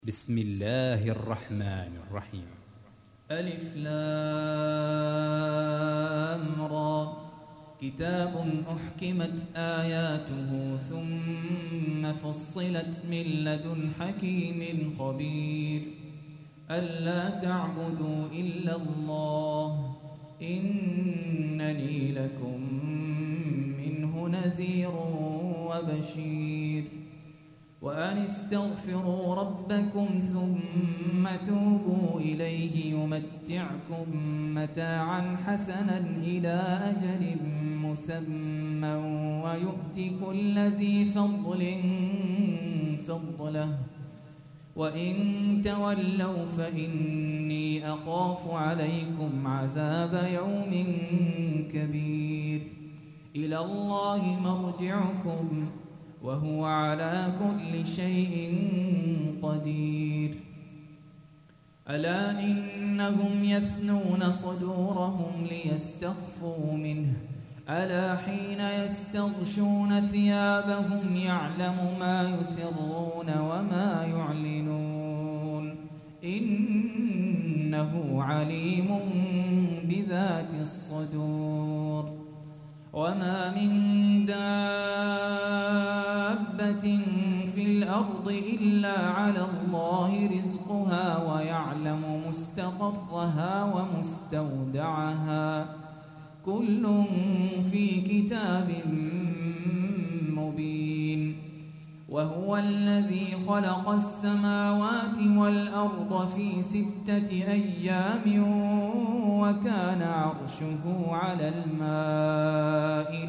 بسم الله الرحمن الرحيم. ألف لام را كتاب أحكمت آياته ثم فصلت من لدن حكيم خبير ألا تعبدوا إلا الله إنني لكم منه نذير وبشير وأن استغفروا ربكم ثم توبوا إليه يمتعكم متاعا حسنا إلى أجل مسمى ويؤت كل ذي فضل فضله وإن تولوا فإني أخاف عليكم عذاب يوم كبير إلى الله مرجعكم وهو على كل شيء قدير ألا إنهم يثنون صدورهم ليستخفوا منه ألا حين يستغشون ثيابهم يعلم ما يسرون وما يعلنون إنه عليم بذات الصدور وما من دابة في الأرض إلا على الله رزقها ويعلم مستقرها ومستودعها كل في كتاب مبين وهو الذي خلق السماوات والأرض في 6 أيام وكان عرشه على الماء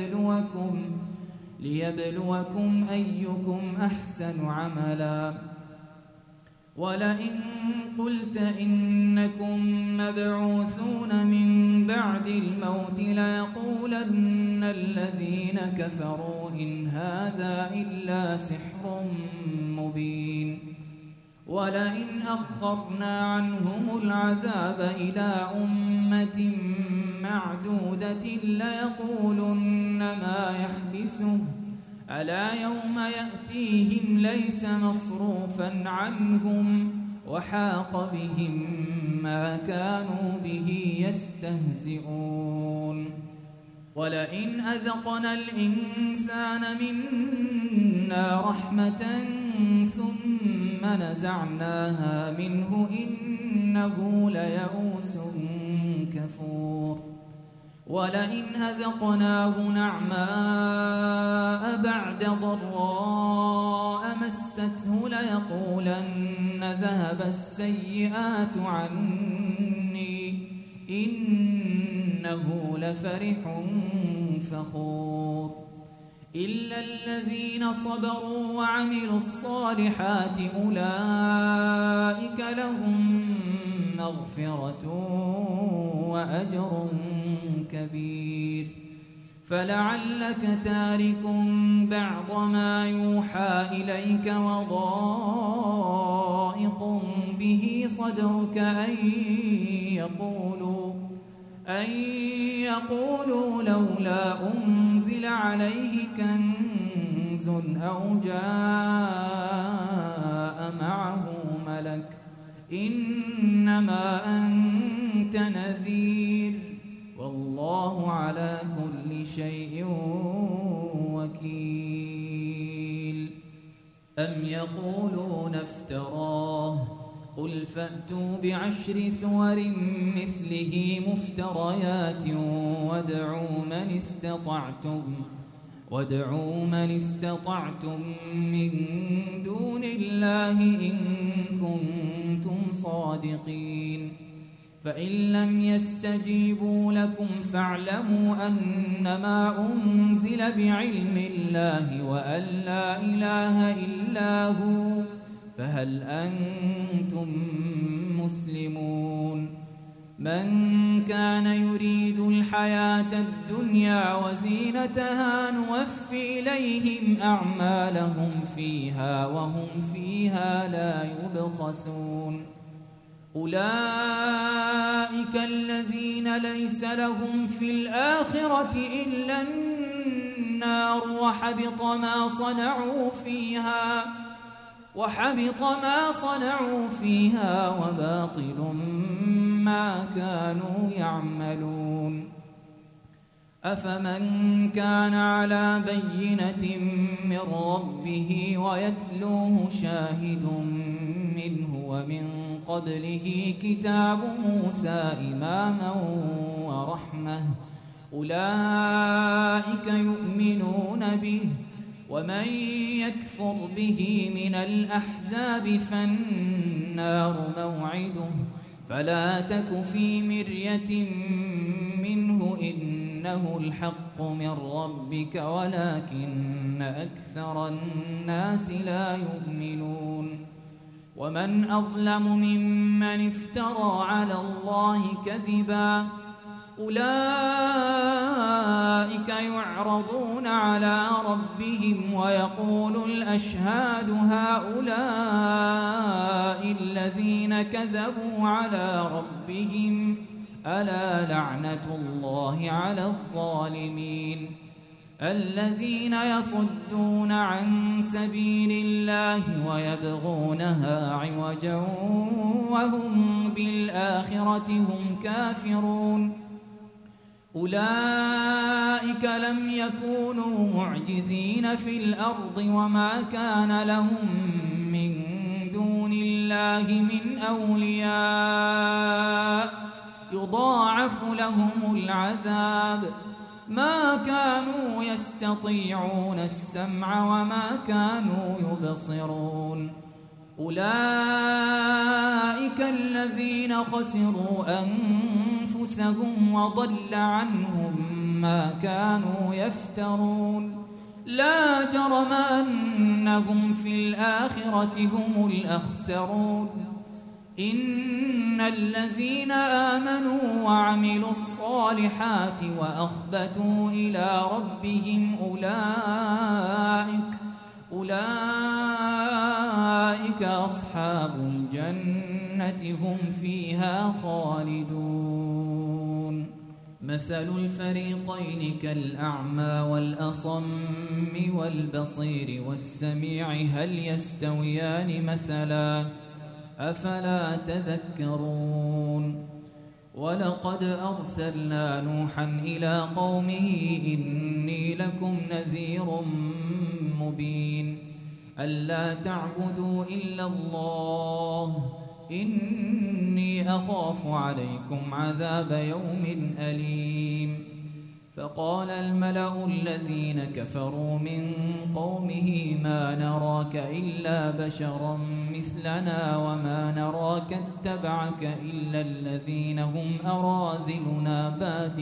ليبلوكم أيكم أحسن عملا ولئن قلت إنكم مبعوثون من بعد الموت ليقولن الذين كفروا إن هذا إلا سحر مبين ولئن أخرنا عنهم العذاب إلى أمة معدودة ليقولن ما يحبسه ألا يوم يأتيهم ليس مصروفا عنهم وحاق بهم ما كانوا به يستهزئون ولئن أذقنا الإنسان منا رحمة ثم نزعناها منه إنه ليئوس كفور ولئن أذقناه نعماء بعد ضراء مسته ليقولن ذهب السيئات عني إنه لفرح فخور إلا الذين صبروا وعملوا الصالحات أولئك لهم مغفرة وأجر كبير فلعلك تارك بعض ما يوحى إليك وضائق به صدرك أن يقولوا لولا أنزل عليه كنز أو جاء معه ملك إنما أنت نذير والله على كل شيء وكيل أم يقولون افتراه قل فأتوا ب10 سور مثله مفتريات وادعوا من استطعتم من دون الله إن كنتم صادقين فإن لم يستجيبوا لكم فاعلموا أنما أنزل بعلم الله وأن لا إله إلا هو فهل أنتم مسلمون من كان يريد الحياة الدنيا وزينتها نوفي إليهم أعمالهم فيها وهم فيها لا يبخسون أولئك الذين ليس لهم في الآخرة إلا النار وحبط ما صنعوا فيها وحبط ما صنعوا فيها وباطل ما كانوا يعملون أفمن كان على بينة من ربه ويتلوه شاهد منه ومن قبله كتاب موسى إماما ورحمة أولئك يؤمنون به ومن يكفر به من الأحزاب فالنار موعده فلا تك في مرية منه إنه الحق من ربك ولكن أكثر الناس لا يؤمنون ومن أظلم ممن افترى على الله كذبا أولئك يعرضون على ربهم ويقول الأشهاد هؤلاء الذين كذبوا على ربهم ألا لعنة الله على الظالمين الذين يصدون عن سبيل الله ويبغونها عوجا وهم بالآخرة هم كافرون أولئك لم يكونوا معجزين في الأرض وما كان لهم من دون الله من أولياء يضاعف لهم العذاب ما كانوا يستطيعون السمع وما كانوا يبصرون أولئك الذين خسروا أنفسهم وضل عنهم ما كانوا يفترون لا جرم أنهم في الآخرة هم الأخسرون إن الذين آمنوا وعملوا الصالحات وأخبتوا إلى ربهم أولئك أصحاب الجنة هم فيها خالدون مثل الفريقين كالأعمى والأصم والبصير والسميع هل يستويان مثلا أفلا تذكرون ولقد أرسلنا نوحا إلى قومه إني لكم نذير مبين ألا تعبدوا إلا الله إني أخاف عليكم عذاب يوم أليم فقال الملأ الذين كفروا من قومه ما نراك إلا بشرا مثلنا وما نراك اتبعك إلا الذين هم أراذلنا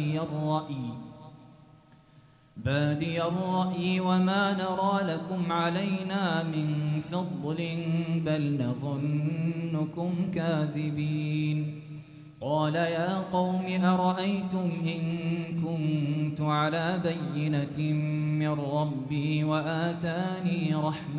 بادي الرأي وما نرى لكم علينا من فضل بل نظنكم كاذبين قال يا قوم أرأيتم إن كنت على بينة من ربي وآتاني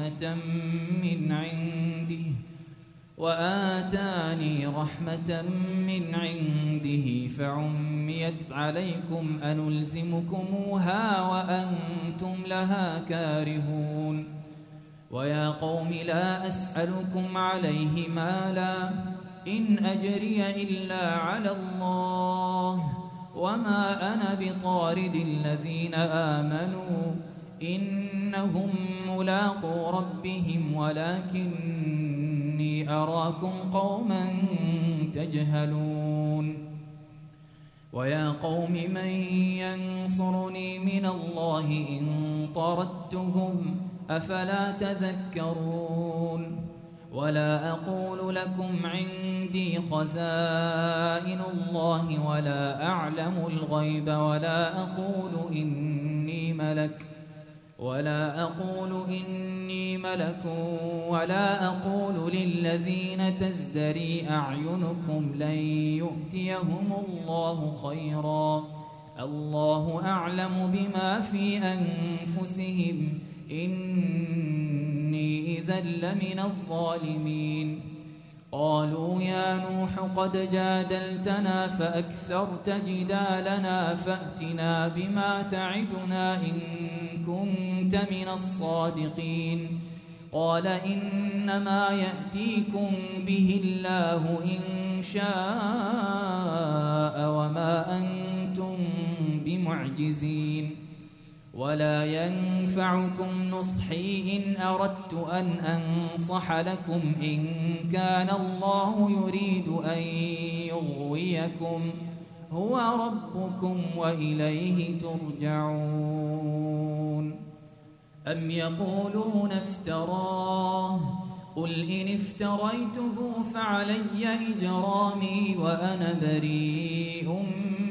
رحمة من عنده فعميت عليكم أنلزمكموها وأنتم لها كارهون ويا قوم لا أسألكم عليه مالا إن أجري إلا على الله وما أنا بطارد الذين آمنوا إنهم ملاقو ربهم ولكني أراكم قوما تجهلون ويا قوم من ينصرني من الله إن طردتهم أفلا تذكرون ولا أقول لكم عندي خزائن الله ولا أعلم الغيب ولا أقول إني ملك ولا أقول للذين تزدري أعينكم لن يؤتيهم الله خيرا الله أعلم بما في أنفسهم إني إذا لمن الظالمين قالوا يا نوح قد جادلتنا فأكثرت جدالنا فأتنا بما تعدنا إن كنت من الصادقين قال إنما يأتيكم به الله إن شاء وما أنتم بمعجزين ولا ينفعكم نصحي إن أردت أن أنصح لكم إن كان الله يريد أن يغويكم هو ربكم وإليه ترجعون أم يقولون افتراه قل إن افتريته فعلي إجرامي وأنا بريء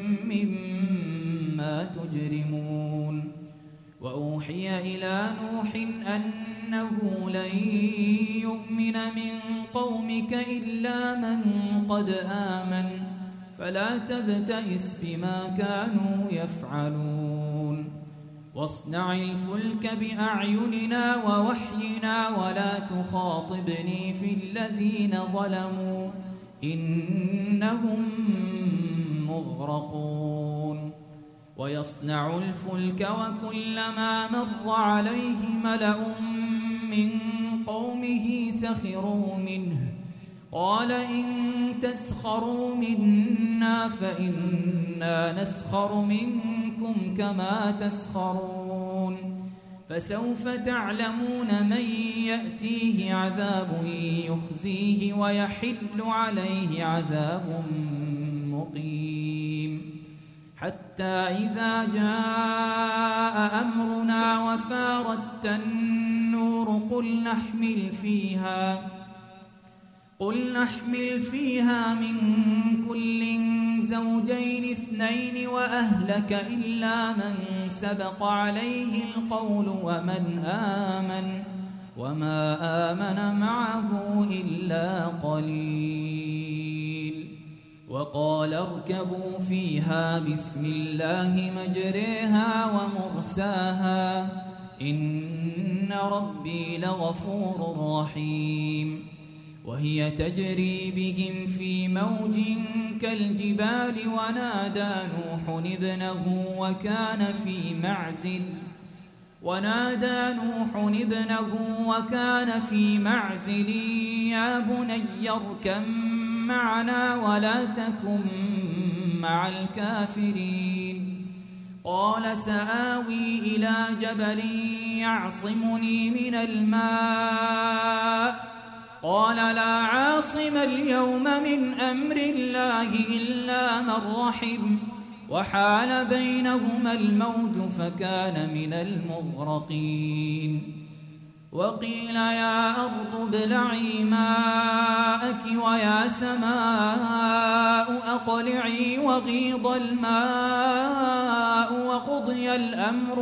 مما تجرمون وأوحي إلى نوح أنه لن يؤمن من قومك إلا من قد آمن فلا تبتئس بما كانوا يفعلون واصنع الفلك بأعيننا ووحينا ولا تخاطبني في الذين ظلموا إنهم مغرقون ويصنع الفلك وكلما مر عليه ملأ من قومه سخروا منه قال إن تسخروا منا فإنا نسخر منكم كما تسخرون فسوف تعلمون من يأتيه عذاب يخزيه ويحل عليه عذاب مقيم حتى إذا جاء أمرنا وفارت النور قل نحمل فيها من كل زوجين اثنين وأهلك إلا من سبق عليه القول وما آمن معه إلا قليل وقال اركبوا فيها بسم الله مجريها ومرساها إن ربي لغفور رحيم وهي تجري بهم في موج كالجبال ونادى نوح ابنه وكان في معزل يا بني اركب معنا ولا تكن مع الكافرين قال سآوي إلى جبل يعصمني من الماء قال لا عاصم اليوم من أمر الله إلا من رحم وحال بينهما الموج فكان من المغرقين وقيل يا أرض ابلعي ماءك ويا سماء أقلعي وغيض الماء وقضي الأمر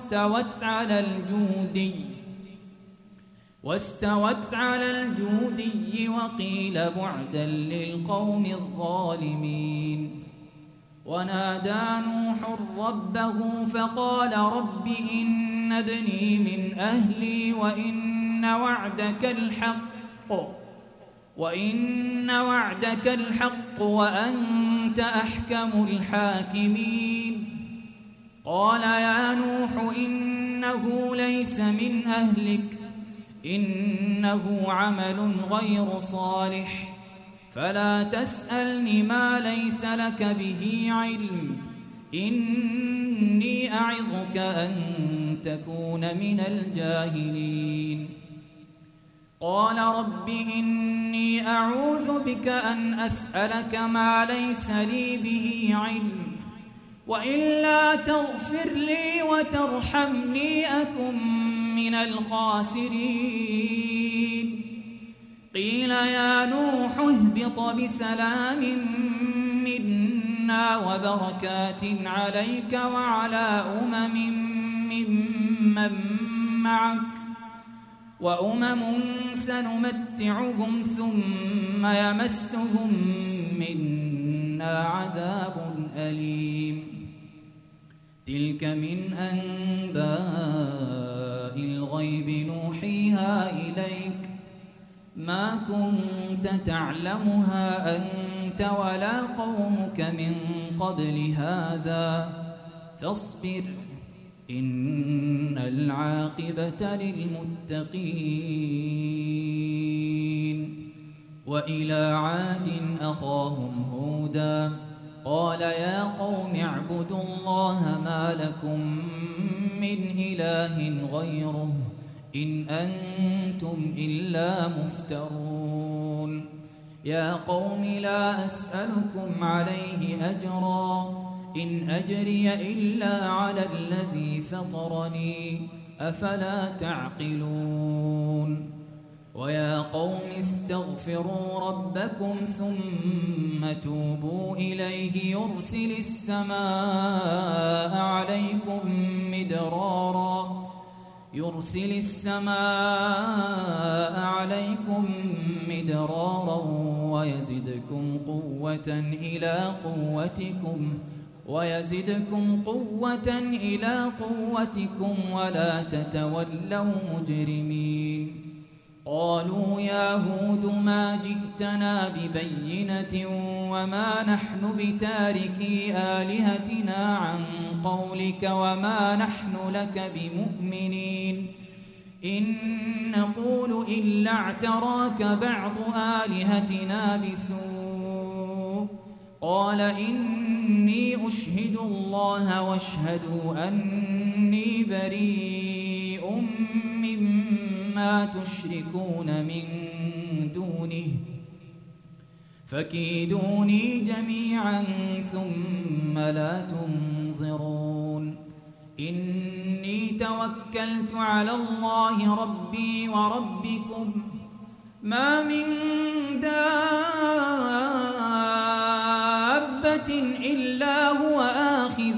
واستوت على الجودي وقيل بعدا للقوم الظالمين ونادى نوح ربه فقال رب إن ابني من أهلي وإن وعدك الحق وأنت أحكم الحاكمين قال يا نوح إنه ليس من أهلك إنه عمل غير صالح فلا تسألني ما ليس لك به علم إني أعظك أن تكون من الجاهلين قال رب إني أعوذ بك أن أسألك ما ليس لي به علم وإلا تغفر لي وترحمني أكن من الخاسرين قيل يا نوح اهبط بسلام منا وبركات عليك وعلى ممن معك وأمم سنمتعهم ثم يمسهم منا عذاب أليم تلك من أنباء الغيب نوحيها إليك ما كنت تعلمها أنت ولا قومك من قبل هذا فاصبر إن العاقبة للمتقين. وإلى عاد أخاهم هودا قال يا قوم اعبدوا الله ما لكم من إله غيره إن أنتم إلا مفترون. يا قوم لا أسألكم عليه أجرا إن أجري إلا على الذي فطرني أفلا تعقلون. ويا قوم استغفروا ربكم ثم توبوا إليه يرسل السماء عليكم مدرارا ويزدكم قوة إلى قوتكم ولا تتولوا مجرمين. قالوا يا هود ما جئتنا ببينة وما نحن بتاركي آلهتنا عن قولك وما نحن لك بمؤمنين إن نقول إلا اعتراك بعض آلهتنا بسوء. قال إني أشهد الله واشهدوا أني بريء مما تشركون من دونه فكيدوني جميعا ثم لا تنظرون. إني توكلت على الله ربي وربكم ما من دابة إلا هو آخذ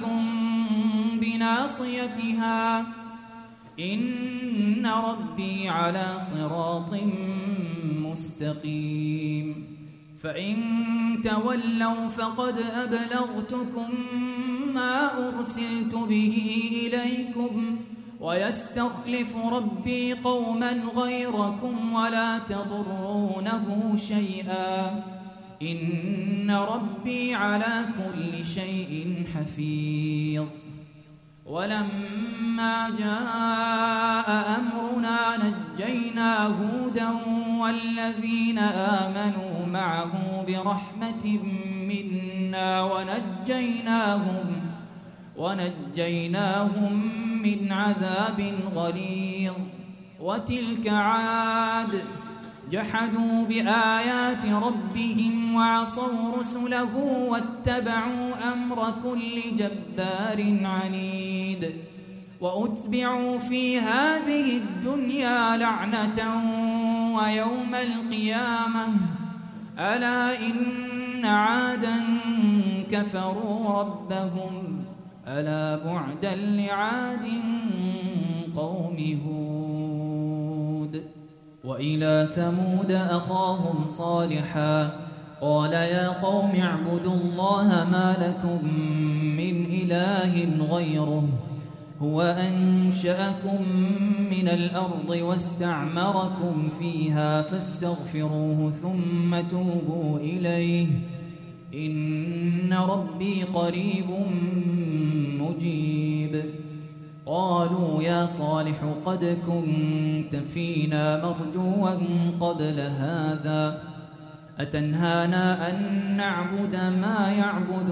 بناصيتها إن ربي على صراط مستقيم. فإن تولوا فقد أبلغتكم ما أرسلت به إليكم ويستخلف ربي قوما غيركم ولا تضرونه شيئا إن ربي على كل شيء حفيظ. ولما جاء أمرنا نجينا هودا والذين آمنوا معه برحمة منا ونجيناهم من عذاب غليظ. وتلك عاد جحدوا بآيات ربهم وعصوا رسله واتبعوا أمر كل جبار عنيد. وأتبعوا في هذه الدنيا لعنة ويوم القيامة ألا إن عادا كفروا ربهم ألا بعدا لعاد قوم هود. وإلى ثمود أخاهم صالحا قال يا قوم اعبدوا الله ما لكم من إله غيره هو أنشأكم من الأرض واستعمركم فيها فاستغفروه ثم توبوا إليه إن ربي قريب مجيب. قالوا يا صالح قد كنت فينا مرجوا قبل هذا أتنهانا أن نعبد ما يعبد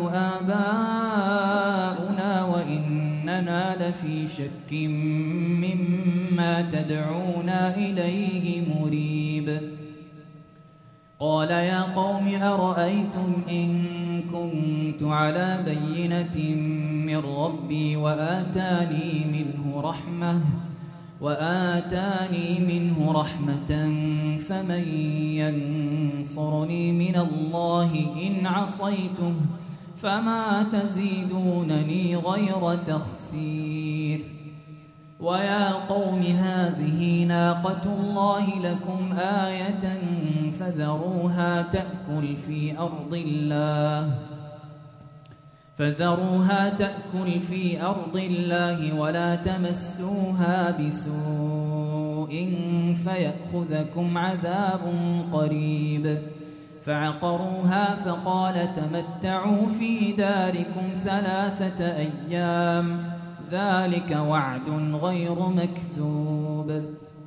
آباؤنا وإننا لفي شك مما تدعونا إليه مريب. قال يا قوم أرأيتم إن كنت على بينة من ربي وآتاني منه رحمة فمن ينصرني من الله إن عصيته فما تزيدونني غير تخسير. ويا قوم هذه ناقة الله لكم آية فذروها تأكل في أرض الله ولا تمسوها بسوء فيأخذكم عذاب قريب. فعقروها فقال تمتعوا في داركم 3 أيام ذلك وعد غير مكذوب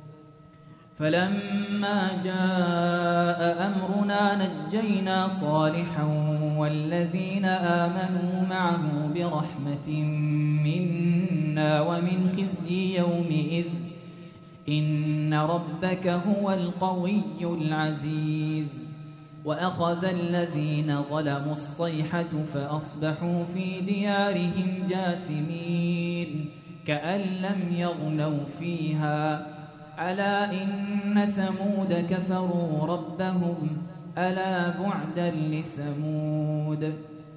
فلما جاء أمرنا نجينا صالحا والذين آمنوا معه برحمة منا ومن خزي يومئذ إن ربك هو القوي العزيز وأخذ الذين ظلموا الصيحة فأصبحوا في ديارهم جاثمين كأن لم يغنوا فيها ألا إن ثمود كفروا ربهم ألا بعدا لثمود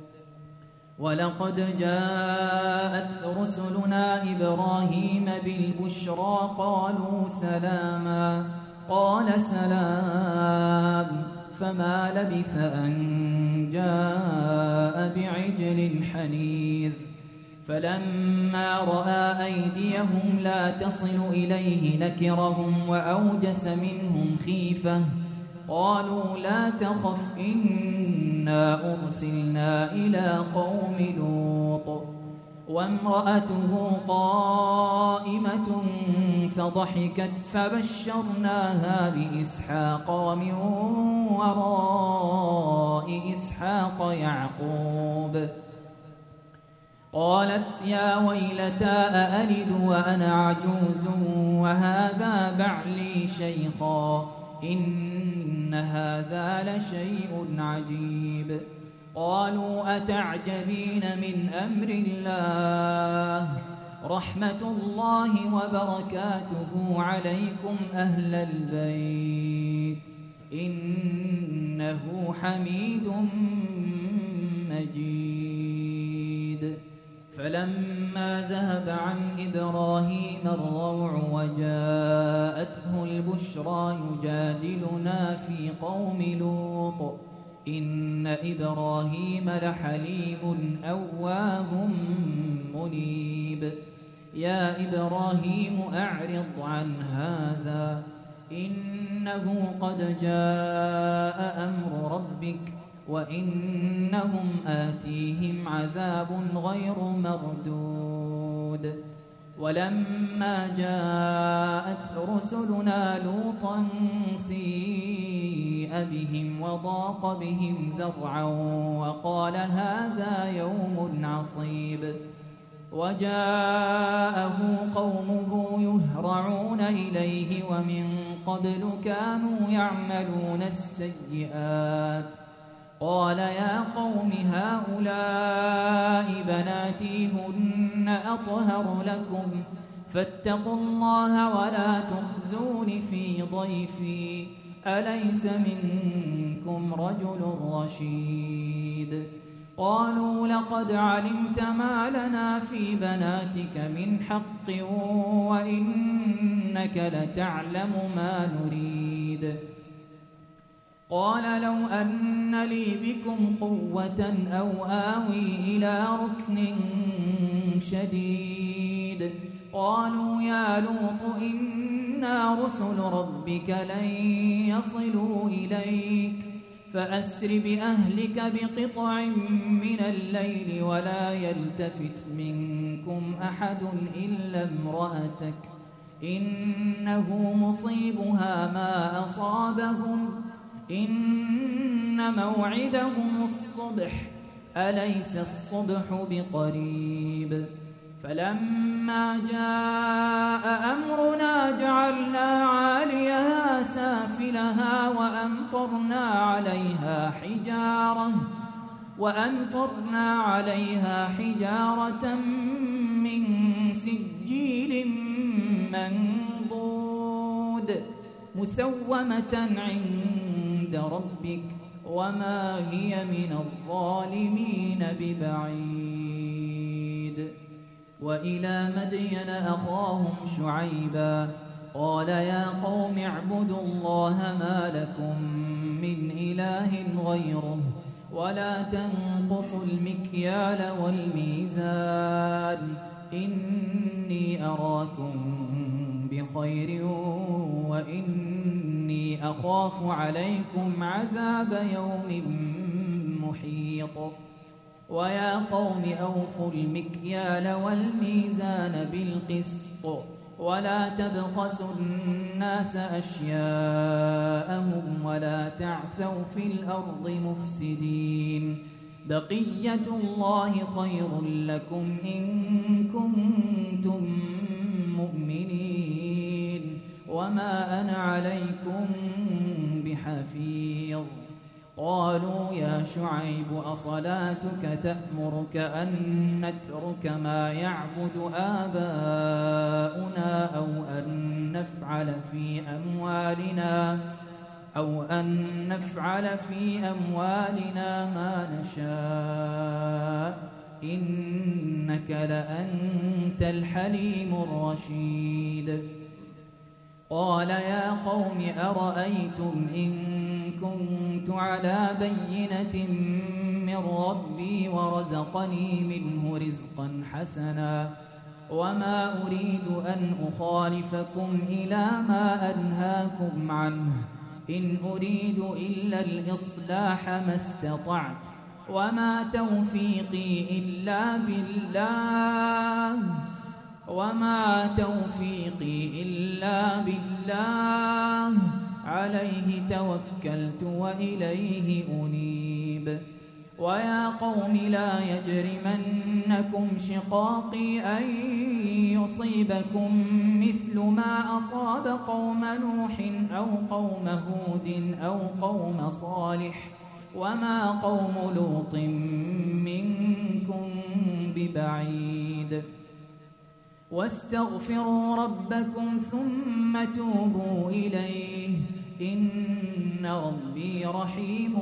ولقد جاءت رسلنا إبراهيم بالبشرى قالوا سلاما قال سلام فما لبث أن جاء بعجل حنيذ فلما رأى أيديهم لا تصل إليه نكرهم وأوجس منهم خيفة قالوا لا تخف إنا أرسلنا إلى قوم لوط وامرأته قائمة فضحكت فبشرناها بإسحاق ومن وراء إسحاق يعقوب قالت يا ويلتى أألد وأنا عجوز وهذا بعلي شيخا إن هذا لشيء عجيب قالوا أتعجبين من أمر الله رحمة الله وبركاته عليكم أهل البيت إنه حميد مجيد فلما ذهب عن إبراهيم الروع وجاءته البشرى يجادلنا في قوم لوط إن إبراهيم لحليم أواه منيب يا إبراهيم أعرض عن هذا إنه قد جاء أمر ربك وإنهم آتيهم عذاب غير مردود ولما جاءت رسلنا لوطا سيء بهم وضاق بهم ذرعا وقال هذا يوم عصيب وجاءه قومه يهرعون إليه ومن قبل كانوا يعملون السيئات قال يا قوم هؤلاء بناتي هن أطهر لكم فاتقوا الله ولا تخزون في ضيفي أليس منكم رجل رشيد قالوا لقد علمت ما لنا في بناتك من حق وإنك لتعلم ما نريد قال لو أن لي بكم قوة أو آوي إلى ركن شديد قالوا يا لوط إنا رسل ربك لن يصلوا إليك فأسر بأهلك بقطع من الليل ولا يلتفت منكم أحد إلا امرأتك إنه مصيبها ما أصابهم إن موعدهم الصبح أليس الصبح بقريب فلما جاء أمرنا جعلنا عاليها سافلها وأمطرنا عليها حجارة من سجيل منضود مسومة عند ربك وما هي من الظالمين ببعيد وإلى مدين أخاهم شعيبا قال يا قوم اعبدوا الله ما لكم من إله غيره ولا تنقصوا المكيال والميزان إني أراكم بخير وإني أخاف عليكم عذاب يوم محيط ويا قوم أوفوا المكيال والميزان بالقسط ولا تبخسوا الناس أشياءهم ولا تعثوا في الأرض مفسدين بقية الله خير لكم إن كنتم مؤمنين وما أنا عليكم بحفيظ قالوا يا شعيب أصلاتك تأمرك أن نترك ما يعبد آباؤنا أو أن نفعل في أموالنا ما نشاء إنك لأنت الحليم الرشيد قال يا قوم أرأيتم إن كنت على بينة من ربي ورزقني منه رزقا حسنا وما أريد أن أخالفكم إلى ما أنهاكم عنه إن أريد إلا الإصلاح ما استطعت وما توفيقي إلا بالله عليه توكلت وإليه أنيب ويا قوم لا يجرمنكم شقاقي أن يصيبكم مثل ما أصاب قوم نوح أو قوم هود أو قوم صالح وما قوم لوط منكم ببعيد واستغفروا ربكم ثم توبوا إليه إن ربي رحيم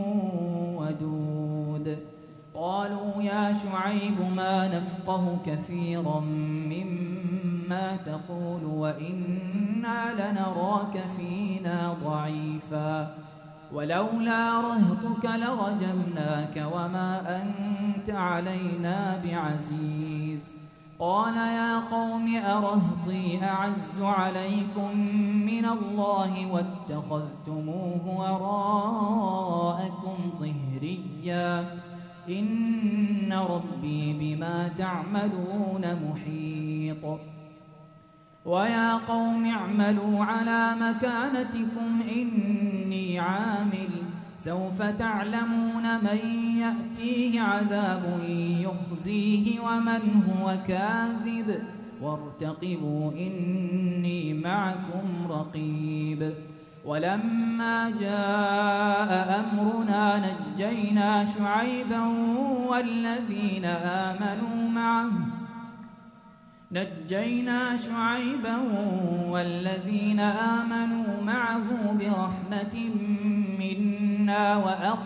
ودود قالوا يا شعيب ما نفقه كثيرا مما تقول وإنا لنراك فينا ضعيفا ولولا رهطك لرجمناك وما أنت علينا بعزيز قال يا قوم أرهطي أعز عليكم من الله واتخذتموه وراءكم ظهريا إن ربي بما تعملون محيط ويا قوم اعملوا على مكانتكم إني عامل سوف تعلمون من يأتيه عذاب يخزيه ومن هو كاذب وارتقبوا إني معكم رقيب ولما جاء أمرنا نجينا شعيبا والذين آمنوا معه برحمة منا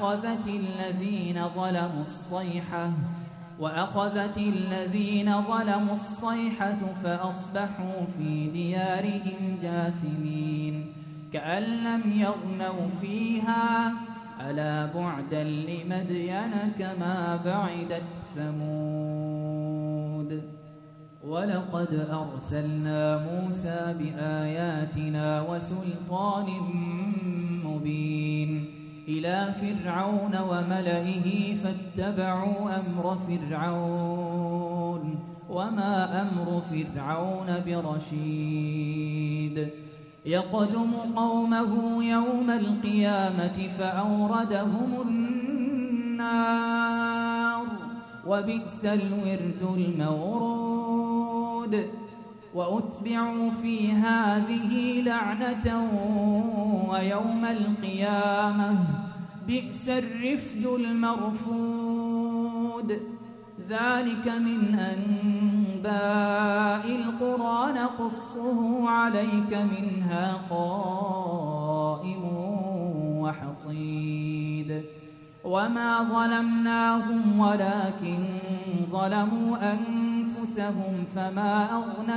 وأخذت الذين ظلموا الصيحة فأصبحوا في ديارهم جاثمين كأن لم يغنوا فيها ألا بعدا لمدين كما بعدت ثمود ولقد أرسلنا موسى بآياتنا وسلطان مبين إلى فرعون وملئه فاتبعوا أمر فرعون وما أمر فرعون برشيد يقدم قومه يوم القيامة فأوردهم النار وبئس الورد المورود وأتبعوا في هذه لعنة ويوم القيامة بئس الرفد المرفود ذلك من أنباء القرى نقصه عليك منها قائم وحصيد وما ظلمناهم ولكن ظلموا أنفسهم فما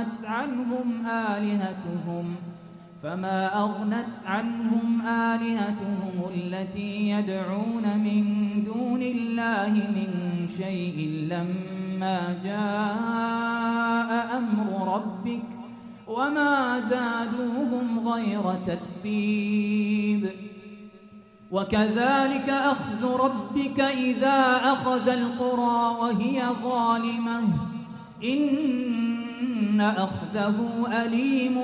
أغنت عنهم آلهتهم التي يدعون من دون الله من شيء لما جاء أمر ربك وما زادوهم غير تتبيب وكذلك أخذ ربك إذا أخذ القرى وهي ظالمة إن أخذه أليم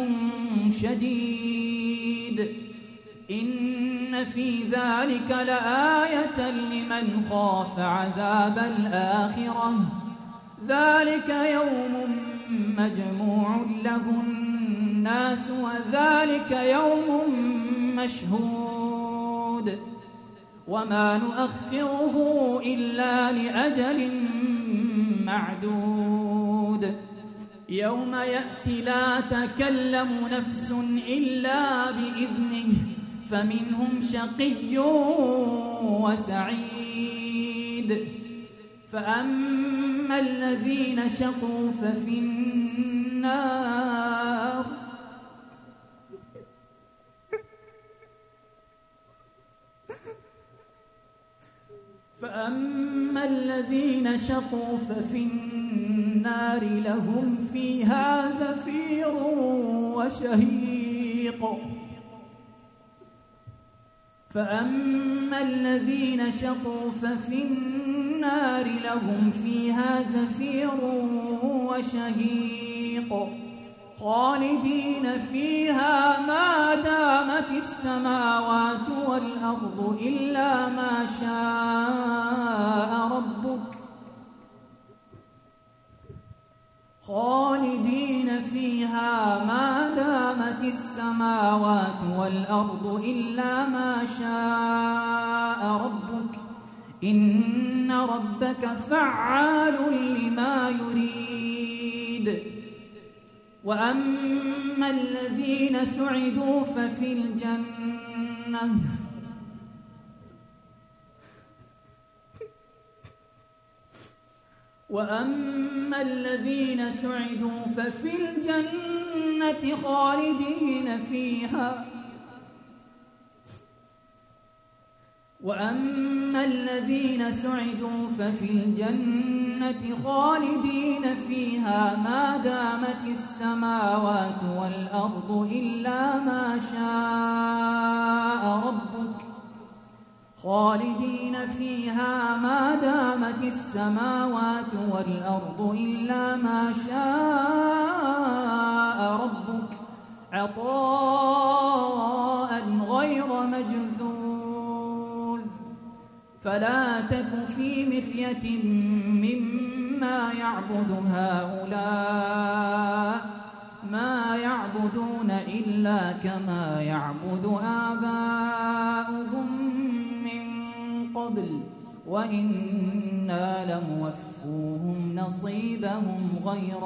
شديد إن في ذلك لآية لمن خاف عذاب الآخرة ذلك يوم مجموع له الناس وذلك يوم مشهود وما نؤخره إلا لأجل معدود يوم يأتي لا تكلم نفس إلا بإذنه فمنهم شقي وسعيد فأما الذين شقوا ففي النار لهم فيها زفير وشهيق فأما الذين شقوا ففي النار لهم فيها زفير وشهيق خالدين فيها ما دامت السماوات والأرض إلا ما شاء ربك خالدين فيها ما دامت السماوات والأرض إلا ما شاء ربك إن ربك فعال لما يريد وأما الذين سعدوا ففي الجنة وأما الذين سعدوا ففي الجنة خالدين فيها وأما الذين سعدوا ففي الجنة خالدين فيها ما دامت السماوات والأرض إلا ما شاء ربك خالدين فيها ما دامت السماوات والأرض إلا ما شاء ربك عطاء غير مجذوذ فلا تك في مرية مما يعبد هؤلاء ما يعبدون إلا كما يعبد آباؤهم قبل وإنا لموفوهم نصيبهم غير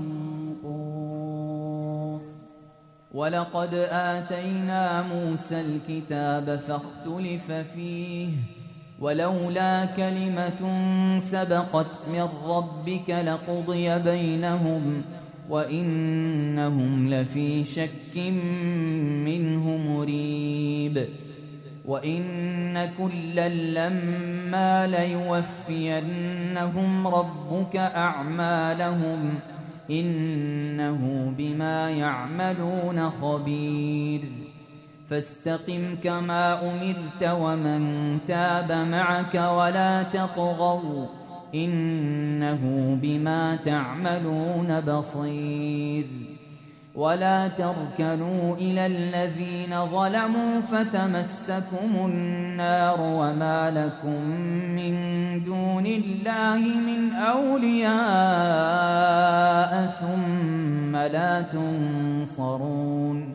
منقوص ولقد آتينا موسى الكتاب فاختلف فيه ولولا كلمة سبقت من ربك لقضي بينهم وإنهم لفي شك منه مريب وإن كلا لما ليوفينهم ربك أعمالهم إنه بما يعملون خبير فاستقم كما أمرت ومن تاب معك ولا تطغوا إنه بما تعملون بصير ولا تركنوا إلى الذين ظلموا فتمسكم النار وما لكم من دون الله من أولياء ثم لا تنصرون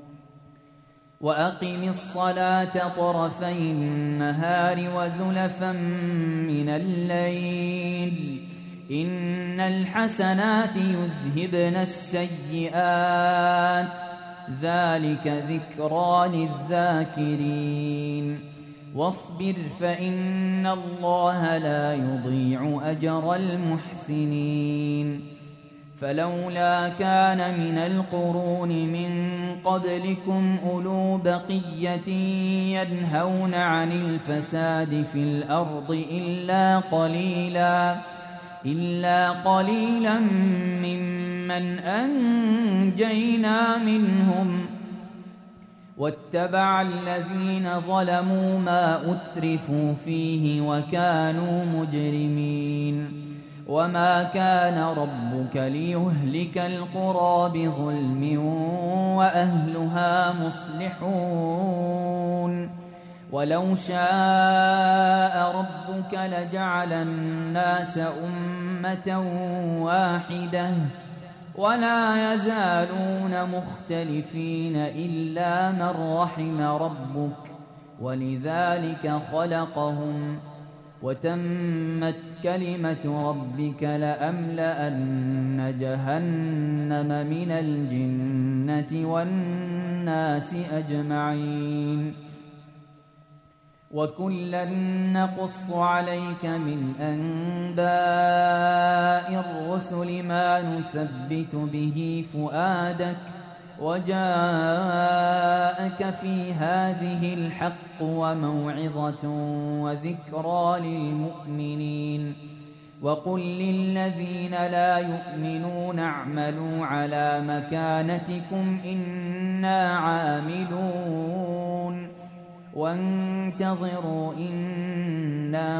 وأقم الصلاة طرفي النهار وزلفا من الليل إن الحسنات يذهبن السيئات ذلك ذكرى للذاكرين واصبر فإن الله لا يضيع أجر المحسنين فلولا كان من القرون من قبلكم أولو بقية ينهون عن الفساد في الأرض إلا قليلا ممن أنجينا منهم واتبع الذين ظلموا ما أترفوا فيه وكانوا مجرمين وما كان ربك ليهلك القرى بظلم وأهلها مصلحون ولو شاء ربك لجعل الناس أمة واحدة ولا يزالون مختلفين إلا من رحم ربك ولذلك خلقهم وتمت كلمة ربك لأملأن جهنم من الجنة والناس أجمعين وكلا نقص عليك من أنباء الرسل ما نثبت به فؤادك وجاءك في هذه الحق وموعظة وذكرى للمؤمنين وقل للذين لا يؤمنون اعملوا على مكانتكم إنا عاملون وانتظروا إنا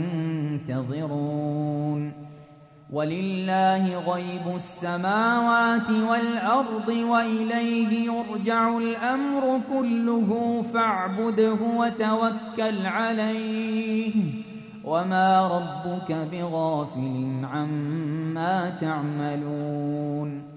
منتظرون ولله غيب السماوات والأرض وإليه يرجع الأمر كله فاعبده وتوكل عليه وما ربك بغافل عما تعملون